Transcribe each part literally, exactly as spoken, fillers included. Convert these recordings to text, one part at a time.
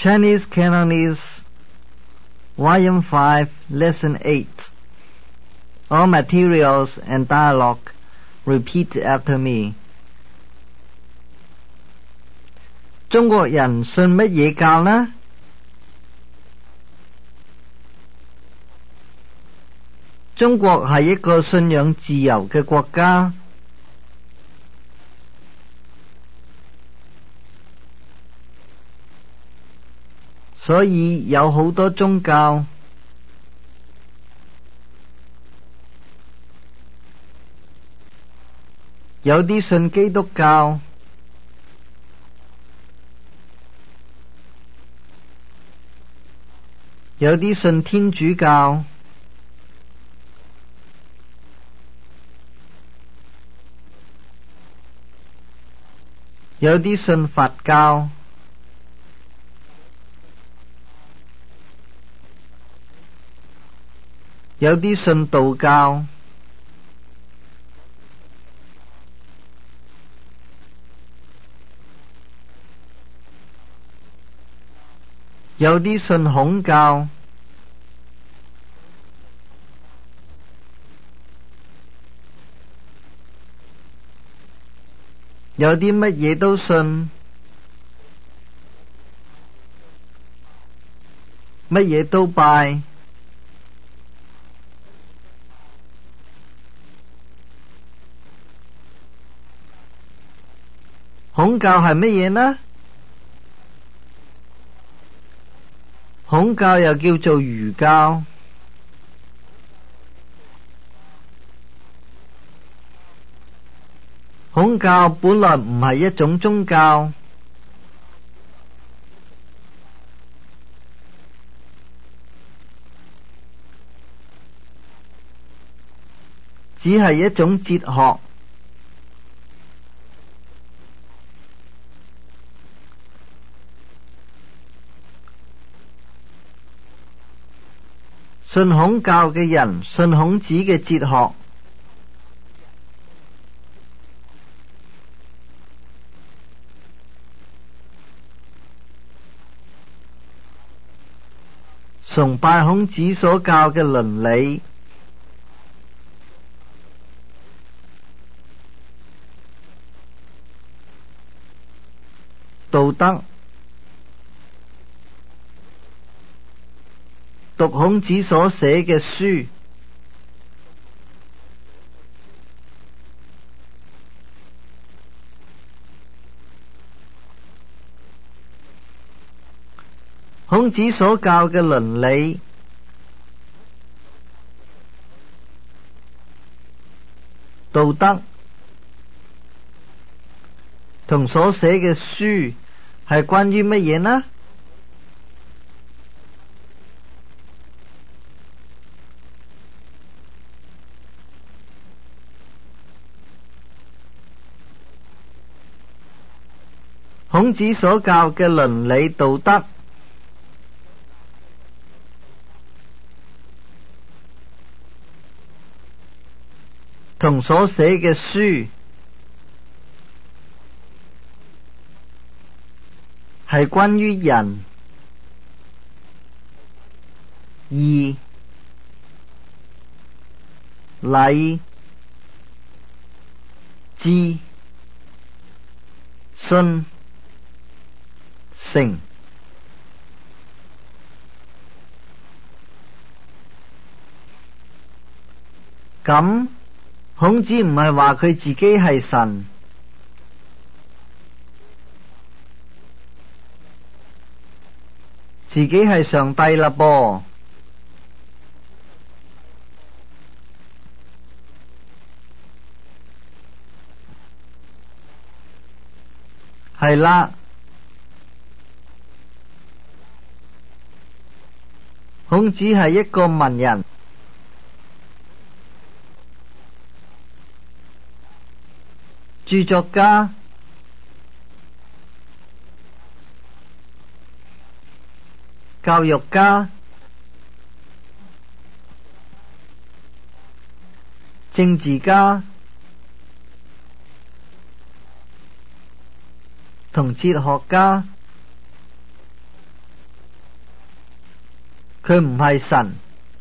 Chinese Cantonese Volume five Lesson eight All materials and dialogue repeat after me 中國人信乜嘢教呢？中國係一個信仰自由嘅國家，所以有好多宗教。有啲信基督教，有啲信天主教，有啲信佛教，有啲信道教，有啲信孔教，有啲乜嘢都信，乜嘢都拜。孔教係乜嘢呢？孔教又叫做儒教。孔教本來唔係一種宗教，只係一種哲學。信孔教嘅人信孔子嘅哲學，崇拜孔子所教嘅倫理，道德，讀孔子所寫嘅書，孔子所教嘅倫理，道德同所寫嘅書係關於乜嘢呢？孔子所教嘅倫理道德，同所寫嘅書係關於仁、義、禮、智、信、誠。咁孔子唔係話佢自己係神，自己係上帝啦噃。係啦，孔子係一個文人，著作家，教育家，政治家，同哲學家， 佢唔係神，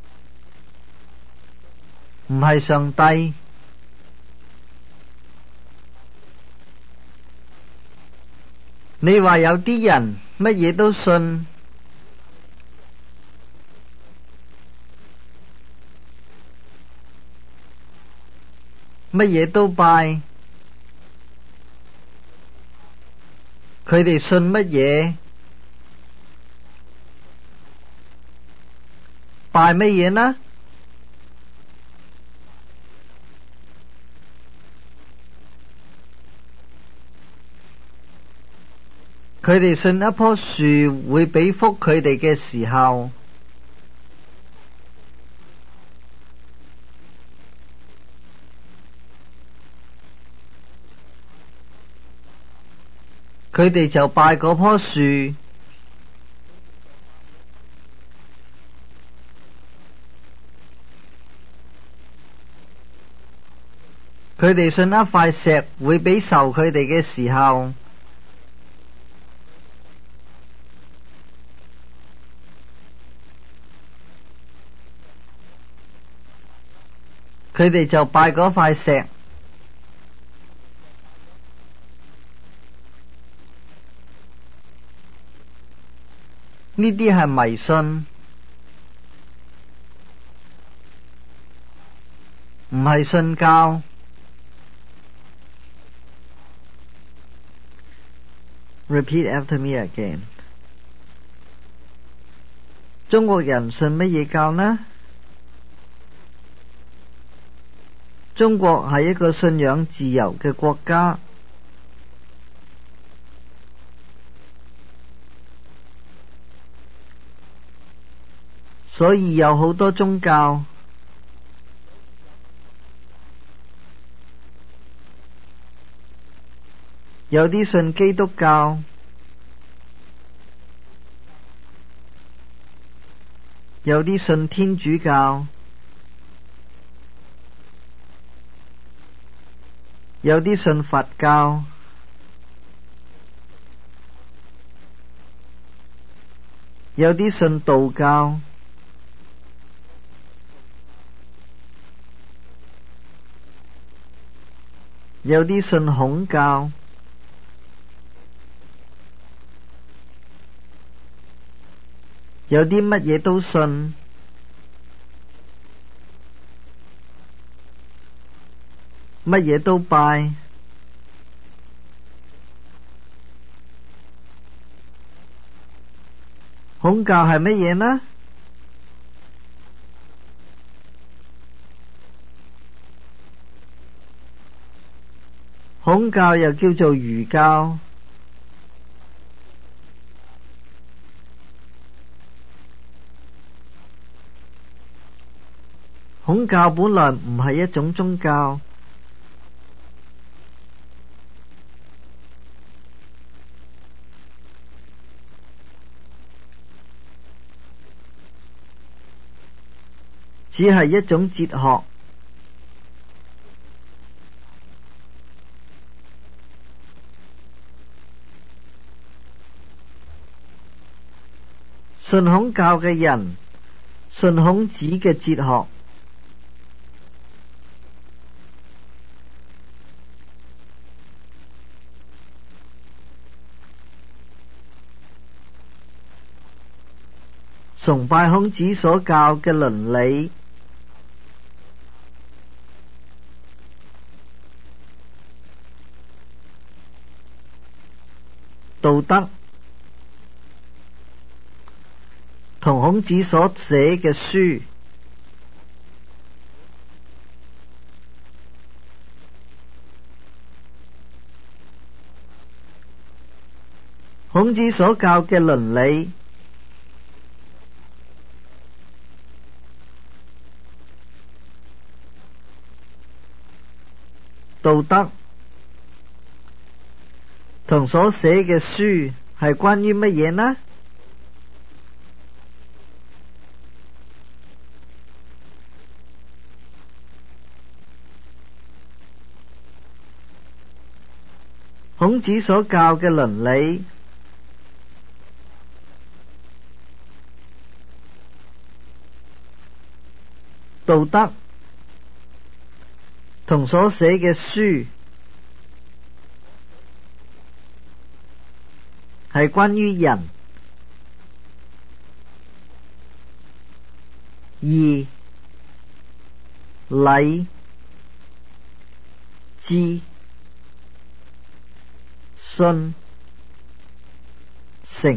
唔係上帝。你話有啲人乜嘢都信，乜嘢都拜，佢哋信乜嘢？拜乜嘢呢？佢哋信一棵樹會俾福佢哋嘅時候，佢哋就拜嗰棵樹。佢哋信一塊石會俾壽佢哋嘅時候，佢哋就拜嗰塊石。呢啲係迷信，唔係信教。Repeat after me again。中國人信乜嘢教呢？中國係一個信仰自由嘅國家，所以有好多宗教。有啲信基督教，有啲信天主教，有啲信佛教，有啲信道教，有啲信孔教，有啲乜嘢都信，乜嘢都拜。孔教係乜嘢呢？孔教又叫做儒教。孔教本來唔係一種宗教，只係一種哲學。信孔教嘅人信孔子嘅哲學，崇拜孔子所教嘅倫理、道德，同孔子所寫嘅書，孔子所教嘅倫理、道德同所寫嘅書係關於乜嘢呢？孔子所教嘅倫理道德同所寫嘅書係關於人。義、禮、智、信、誠。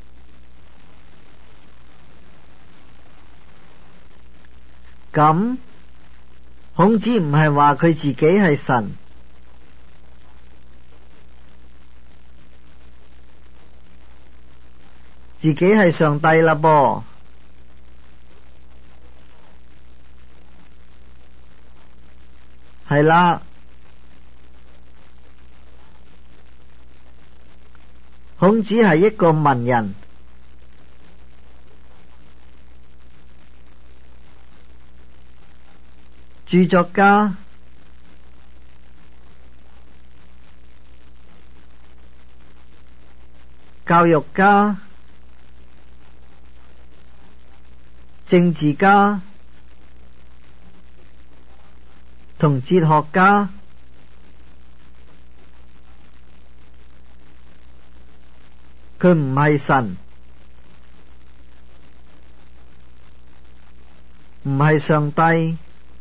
咁孔子唔係話佢自己係神，自己係上帝啦噃。係啦，孔子係一個文人，著作家，教育家，政治家同哲學家。佢唔係神，唔係上帝。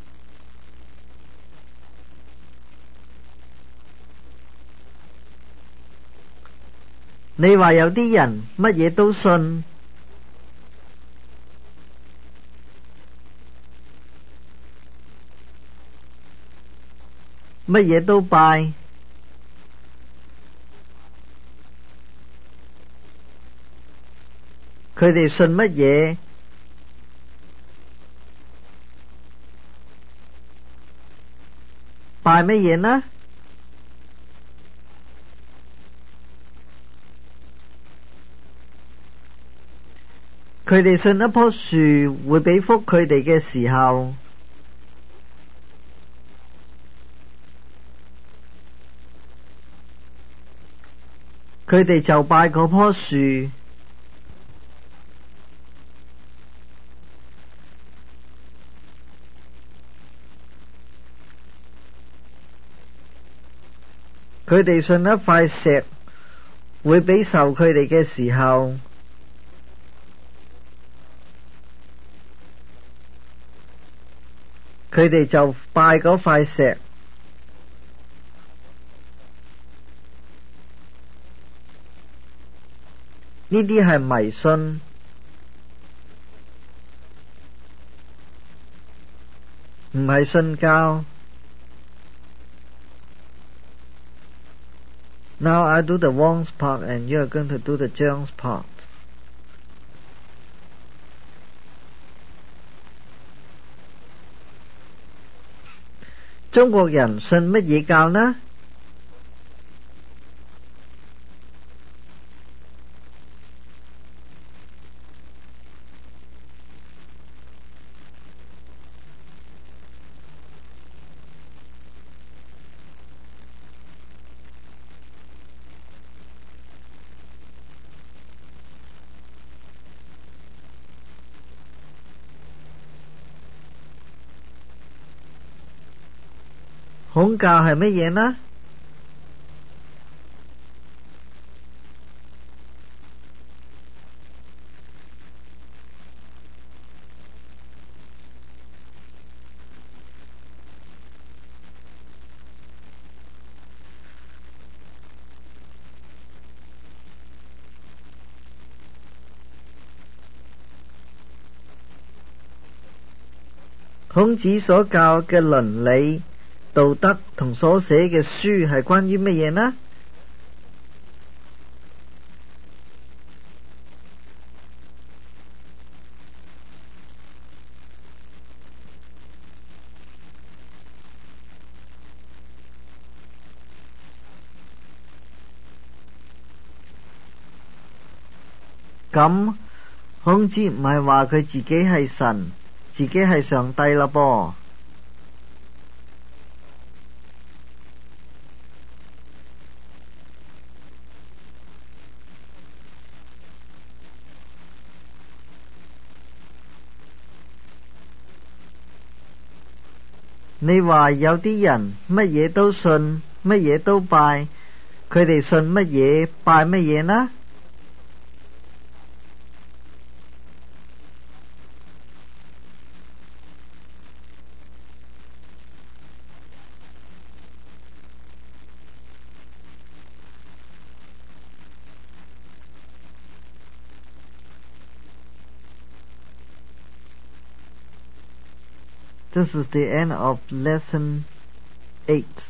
你話有啲人乜嘢都信，乜嘢都拜，佢哋信乜嘢？拜乜嘢呢？佢哋信一棵樹會俾福佢哋嘅時候，佢哋就拜嗰棵樹。佢哋信一塊石會俾壽佢哋嘅時候，佢哋就拜嗰塊石。呢啲係迷信，唔係信教。Now I do the Wong's part and you are going to do the Zhang's part. 中國人信乜嘢教呢？孔教係乜嘢呢？孔子所教嘅倫理道德同所寫嘅書係關於乜嘢呢？咁孔子唔係話佢自己係神，自己係上帝啦噃。 你話有啲人乜嘢都信，乜嘢都拜，佢哋信乜嘢拜乜嘢呢？This is the end of lesson eight.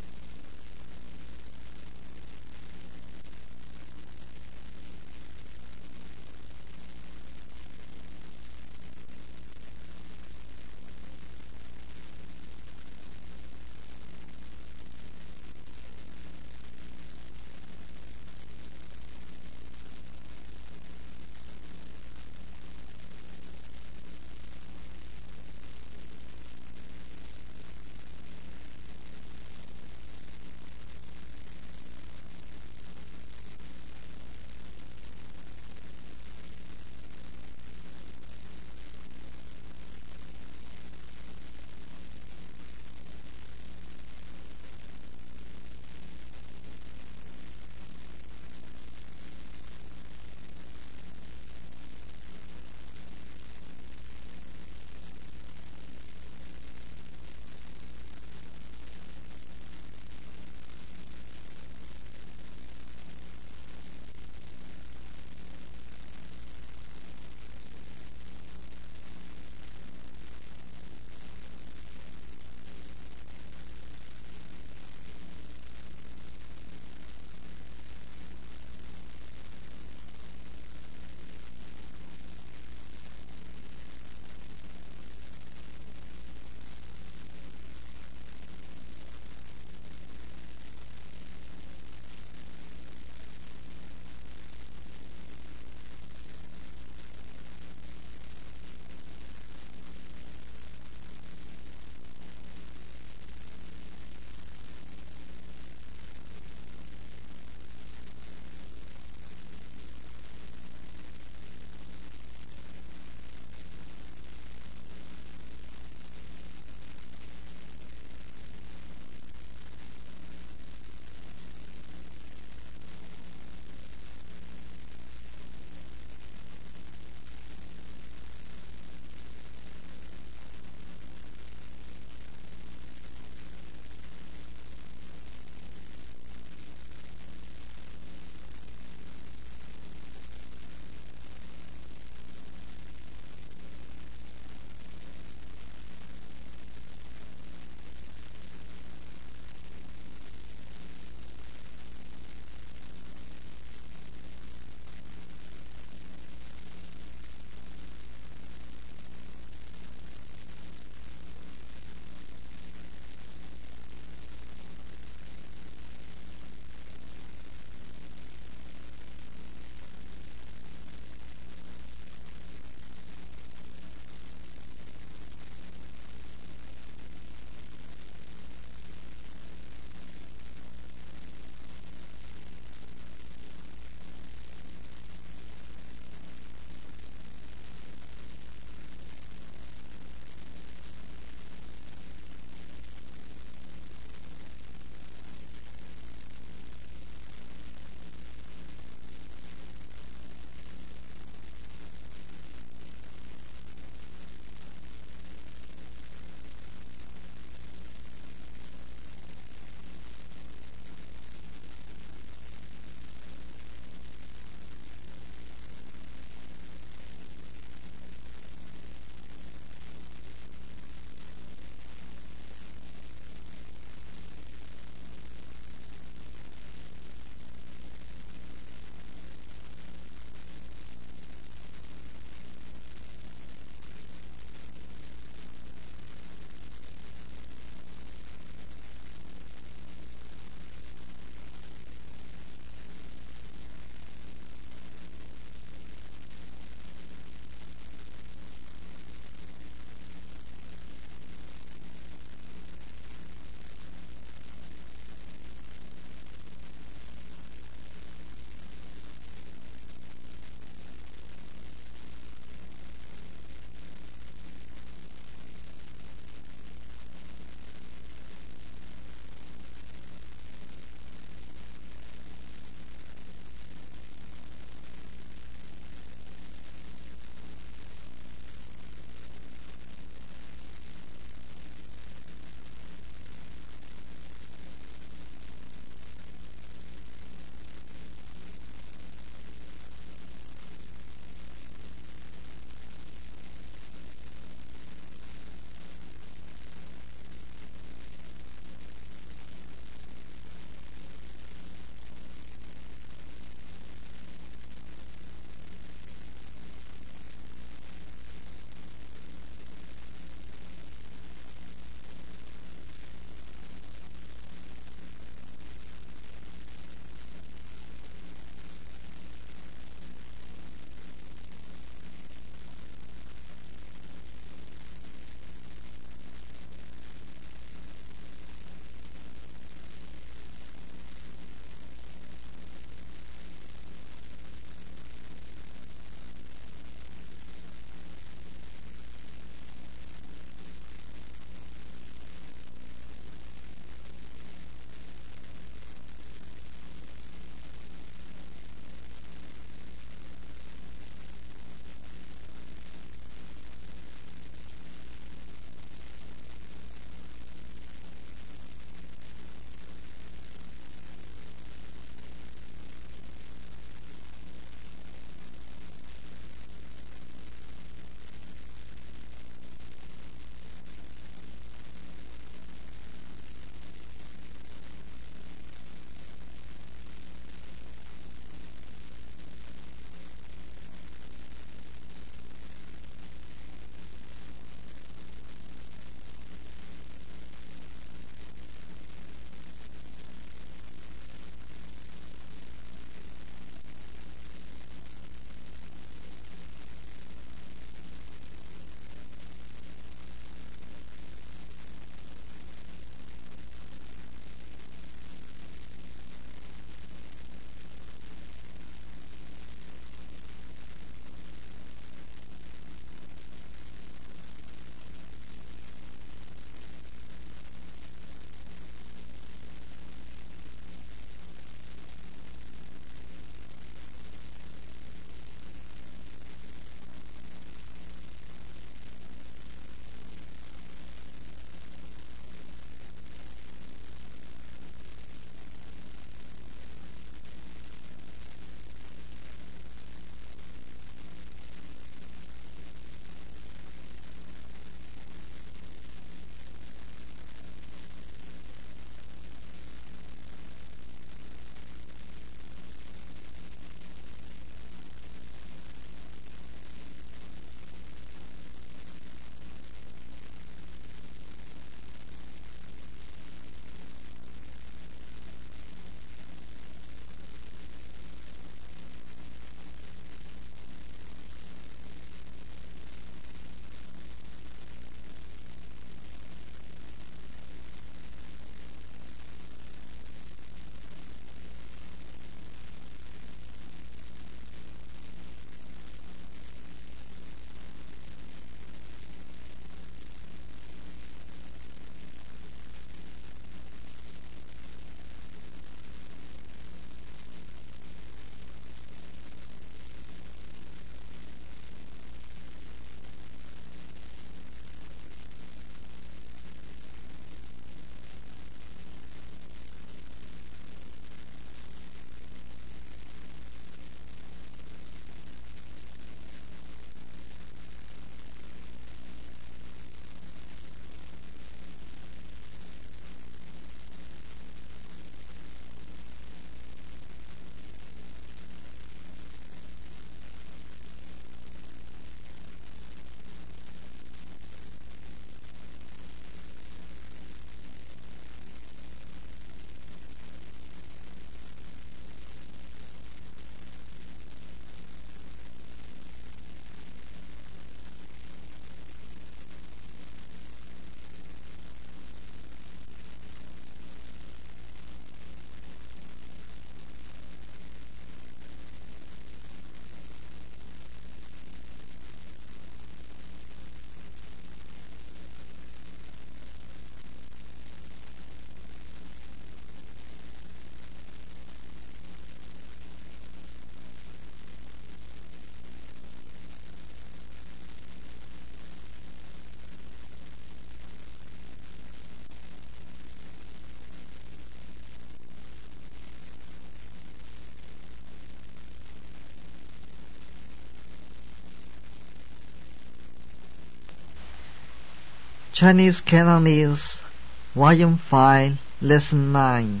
Chinese Cantonese Volume five Lesson nine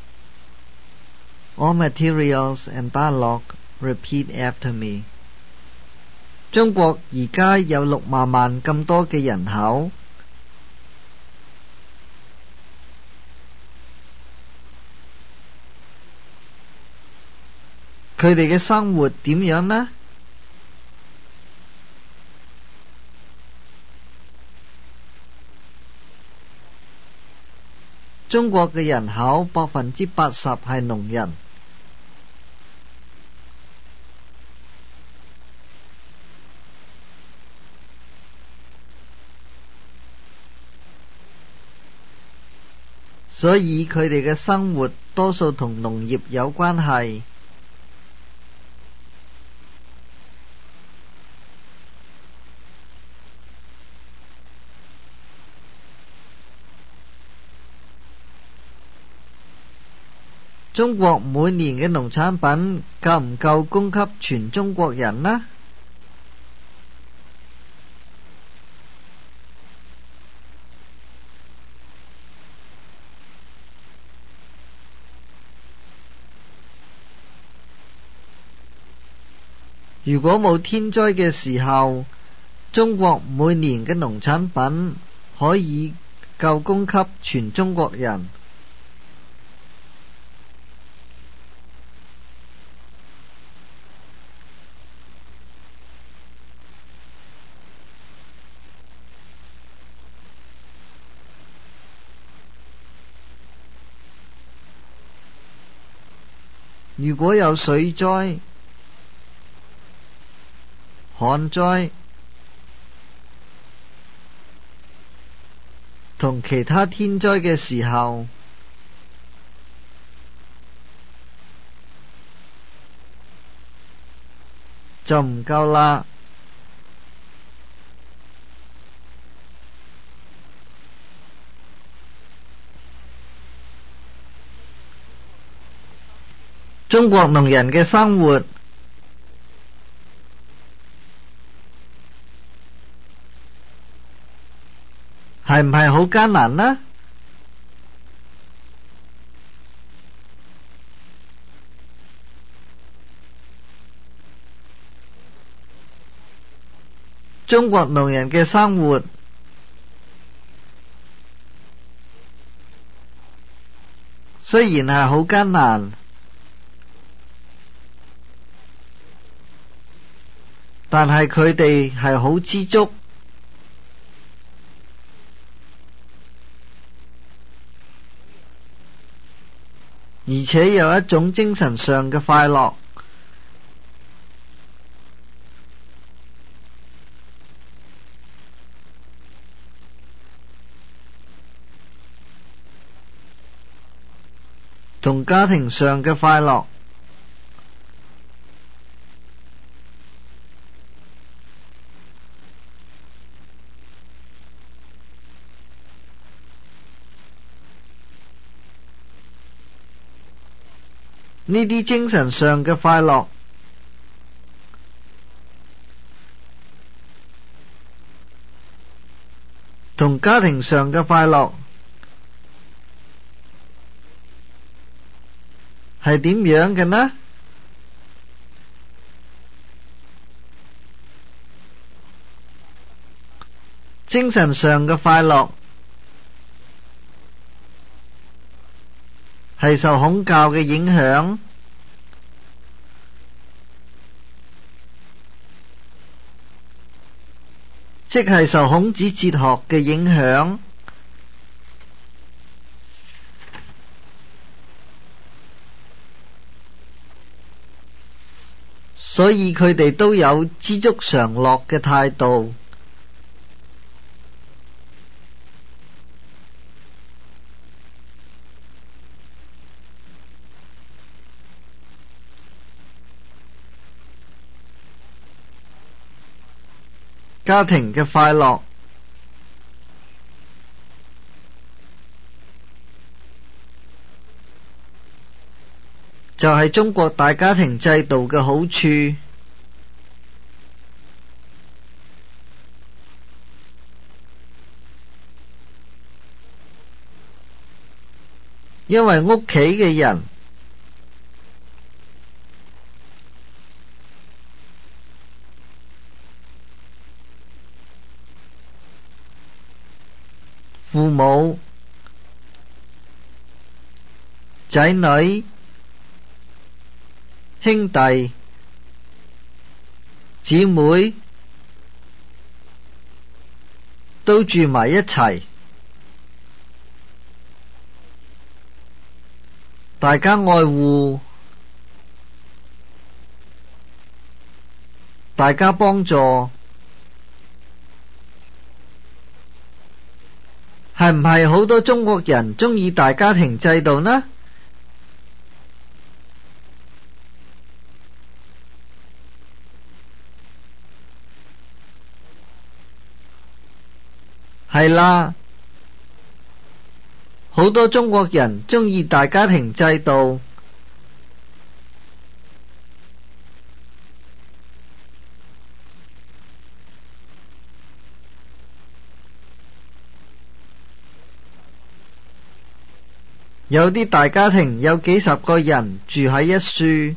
All materials and dialogue repeat after me 中國而家有六萬萬咁多嘅人口，佢哋嘅生活點樣呢？中國嘅人口百分之八十係農人，所以佢哋嘅生活多數同農業有關係。中國每年嘅農產品夠唔夠供給全中國人呢？如果冇天災嘅時候，中國每年嘅農產品可以夠供給全中國人。如果有水災、旱災同其他天災嘅時候，就唔夠啦。中國農人嘅生活係唔係好艱難呢？中國農人嘅生活雖然係好艱難，但係佢哋係好知足，而且有一種精神上嘅快樂。同家庭上嘅快樂。呢啲精神上嘅快樂同家庭上嘅快樂係點樣嘅呢？精神上嘅快樂係受孔教嘅影響，即係受孔子哲學嘅影響，所以佢哋都有知足常樂嘅態度。家庭嘅快樂就係中國大家庭制度嘅好處。 因為屋企嘅人父母、仔女、兄弟、姊妹都住埋一齊，大家愛護，大家幫助，係唔係好多中國人鍾意大家庭制度呢？係啦，好多中國人鍾意大家庭制度，有啲大家庭有幾十個人住喺一處，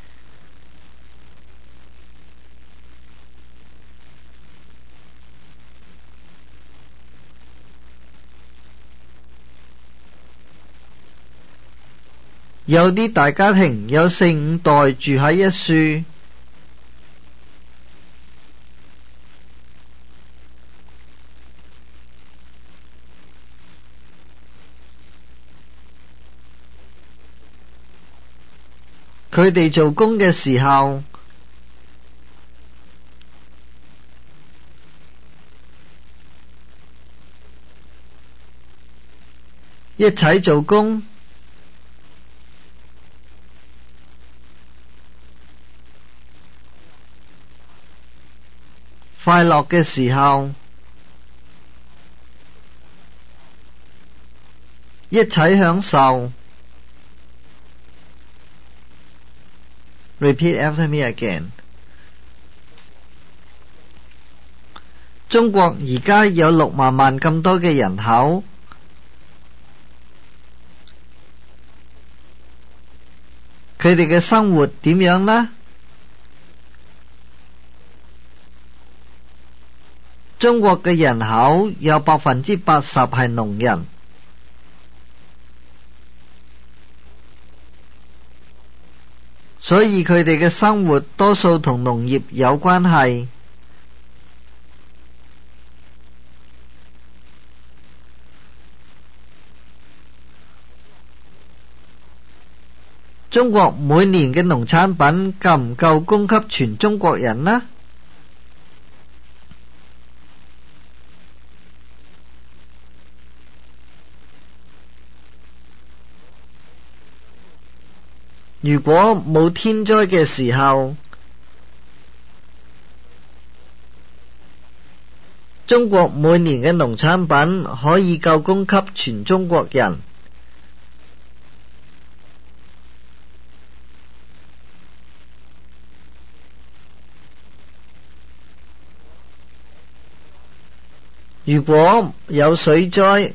有啲大家庭有四五代住喺一處，佢哋做工嘅時候，一齊做工，快樂嘅時候，一齊享受。Repeat after me again。中國而家有六萬萬咁多嘅人口，佢哋嘅生活點樣呢？中國嘅人口有百分之八十係農人。所以佢哋嘅生活多數同農業有關係。中國每年嘅農產品夠唔夠供給全中國人呢？如果冇天災嘅時候，中國每年嘅農產品可以夠供給全中國人。如果有水災、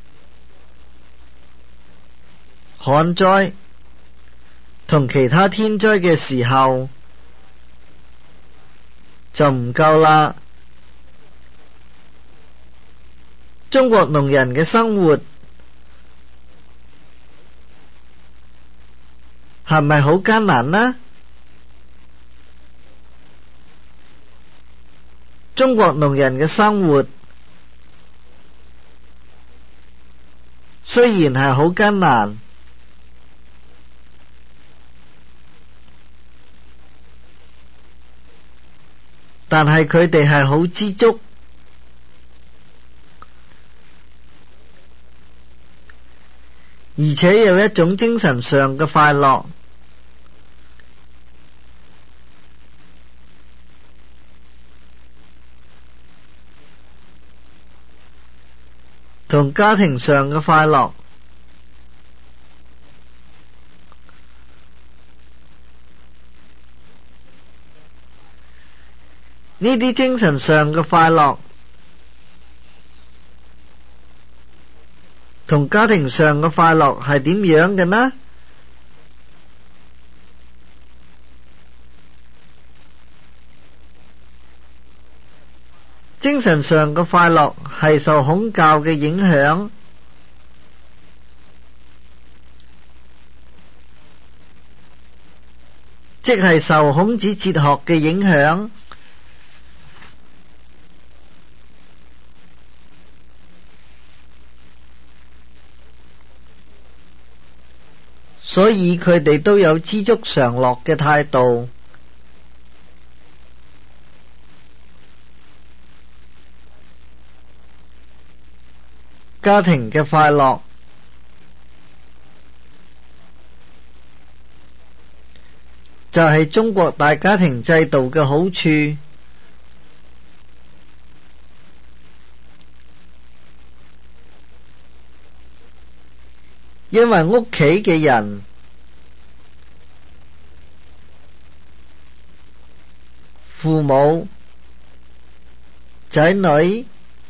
旱災同其他天災嘅時候，就唔夠啦。中國農人嘅生活係咪好艱難呢？中國農人嘅生活雖然係好艱難，但係佢哋係好知足，而且有一種精神上嘅快樂。同家庭上嘅快樂。呢啲精神上嘅快樂同家庭上嘅快樂係點樣嘅呢？精神上嘅快樂係受孔教嘅影響，即係受孔子哲學嘅影響。所以佢哋都有知足常樂嘅態度。家庭嘅快樂就係中國大家庭制度嘅好處。因為屋企嘅人，父母、仔女、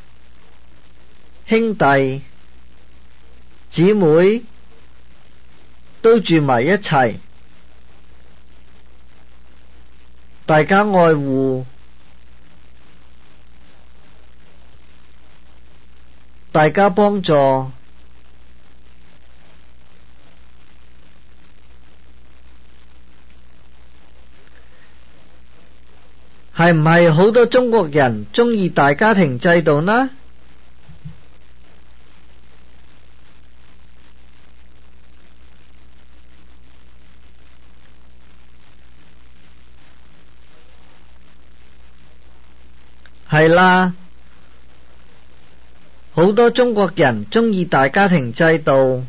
兄弟、姊妹都住埋一齊，大家愛護，大家幫助，係唔係好多中國人鍾意大家庭制度呢？係啦，好多中國人鍾意大家庭制度。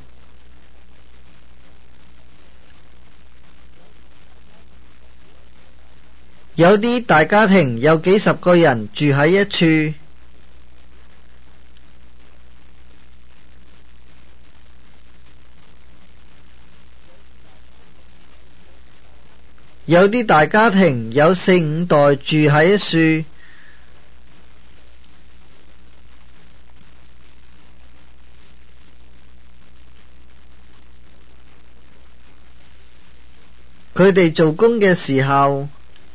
有啲大家庭有幾十個人住喺一處，有啲大家庭有四五代住喺一處。佢哋做工嘅時候，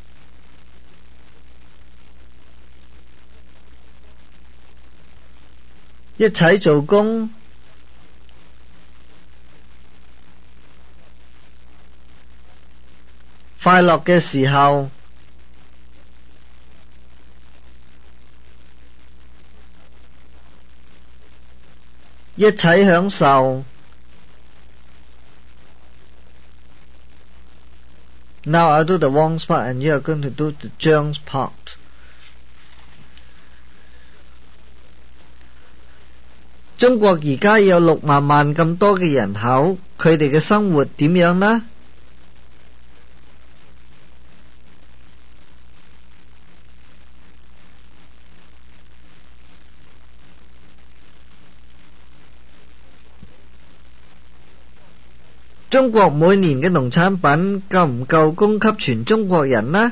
一齊做工，快樂嘅時候，一齊享受。Now I do the Wong's part and you are going to do the Zheng's part. 中國而家有六萬萬咁多嘅人口，佢哋嘅生活點樣呢？中國每年嘅農產品夠唔夠供給全中國人呢？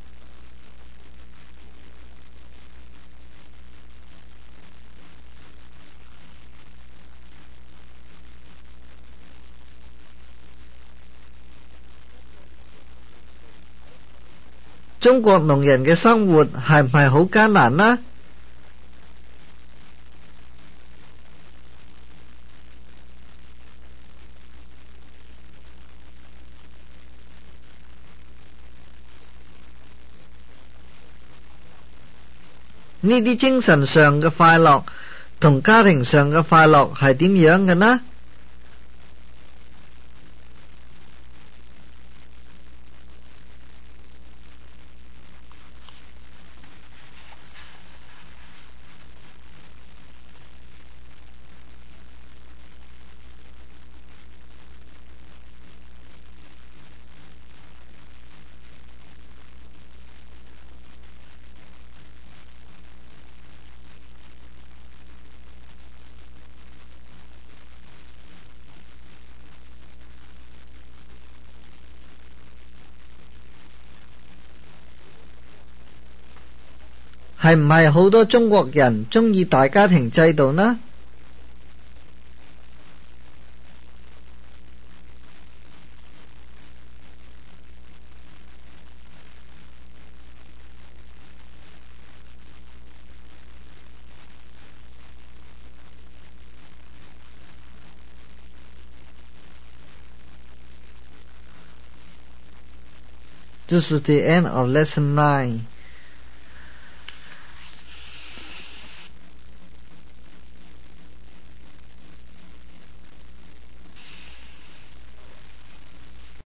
中國農人嘅生活係唔係好艱難呢？呢啲精神上嘅快樂同家庭上嘅快樂係點樣嘅呢？係唔係好多中國人鍾意大家庭制度呢？ This is the end of lesson nine.